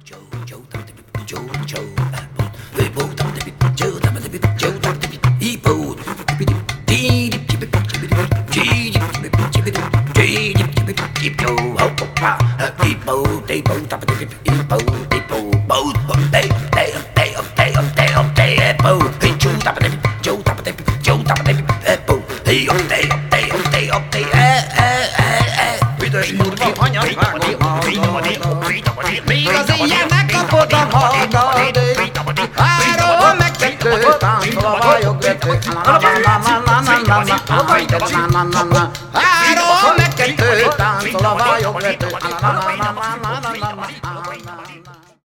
Még az éjjelnek kapod a magad, három meg kettő, táncol a vályogvető. Három meg kettő, táncol a vályogvető.